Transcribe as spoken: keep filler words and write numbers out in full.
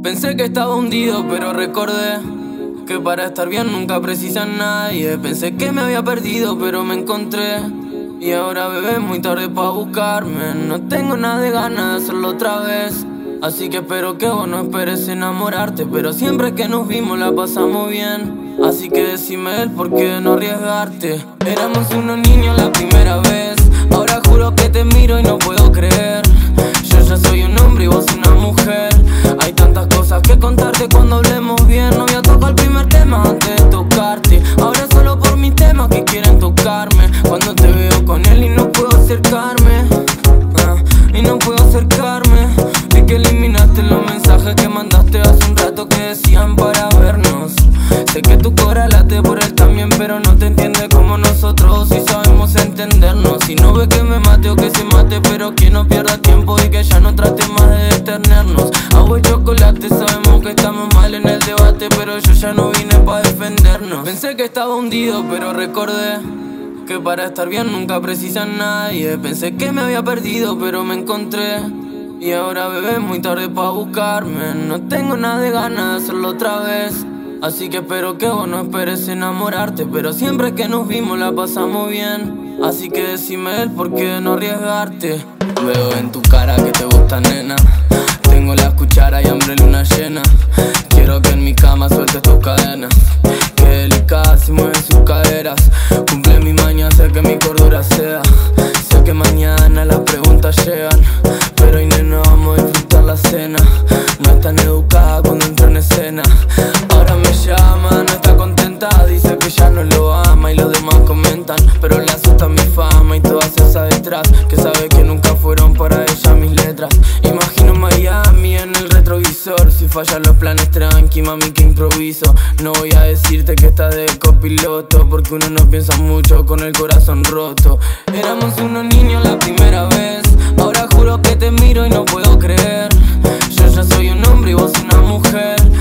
Pensé que estaba hundido, pero recordé que para estar bien nunca precisa nadie. Pensé que me había perdido, pero me encontré. Y ahora, bebé, es muy tarde pa' buscarme. No tengo nada de ganas de hacerlo otra vez, así que espero que vos no esperes enamorarte. Pero siempre que nos vimos la pasamos bien, así que decime el por qué no arriesgarte. Éramos unos niños la primera vez, ahora juro que te miro y no puedo creer. Yo ya soy un hombre y vos una mujer. Hay tantas cosas que contarte cuando hablemos bien. No voy a tocar el primer tema antes de tocarte. Ahora solo por mis temas que quieren tocarme. Cuando te veo con él y no puedo acercarme, ah, y no puedo acercarme. Vi que eliminaste los mensajes que mandaste hace un rato que decían para vernos. Sé que tu cora late por él también, pero no te entiende como nosotros y sabemos entendernos. Si no ve que me mate o que se mate, pero que no pierda tiempo y que ya no trate más de detenernos. Agua y chocolate, sabemos que estamos mal en el debate, pero yo ya no vine pa' defendernos. Pensé que estaba hundido, pero recordé que para estar bien nunca precisa nadie. Pensé que me había perdido, pero me encontré. Y ahora, bebé, es muy tarde pa' buscarme. No tengo nada de ganas de hacerlo otra vez, así que espero que vos no esperes enamorarte. Pero siempre que nos vimos la pasamos bien, así que decime el por qué no arriesgarte. Veo en tu cara que te gusta, nena. Tengo la cuchara y hambre luna llena. Quiero que en mi cama sueltes tus cadenas. Qué delicada si mueven sus caderas. Cumple mi maña, sé que mi cordura sea. Sé que mañana las preguntas llegan, pero hoy nena vamos a disfrutar la cena. No es tan educada cuando entra en escena. Ahora me llama, no está contenta. Dice que ya no lo ama y los demás comentan, pero le asusta mi fama y todas esas detrás, que sabe que nunca fueron para ella mis letras. Imagino Miami en el retrovisor. Si fallan los planes tranqui, mami, que improviso. No voy a decirte que estás de copiloto, porque uno no piensa mucho con el corazón roto. Éramos unos niños la primera vez, ahora juro que te miro y no puedo creer. Yo ya soy un hombre y vos una mujer.